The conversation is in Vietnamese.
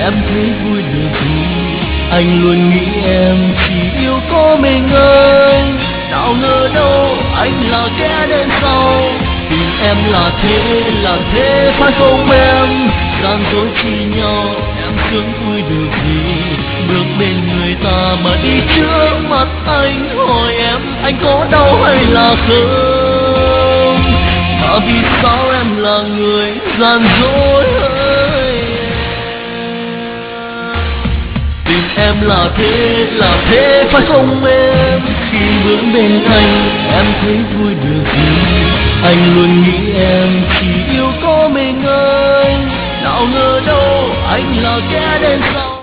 em thấy vui được gì. Anh luôn nghĩ em chỉ yêu có mình anh. Nào ngờ đâu anh là kẻ đến sau. Tình em là thế phải không em? Gian dối chi nhau em sướng vui được gì. Bước bên người ta mà đi trước mặt anh. Hỏi em anh có đau hay là không? Mà vì sao em là người gian dối hỡi em? Tình em là thế phải không em? Khi bước bên anh em thấy vui được gì. Anh luôn nghĩ em chỉ yêu có mình anh. Nào ngờ đâu anh là kẻ đến sau.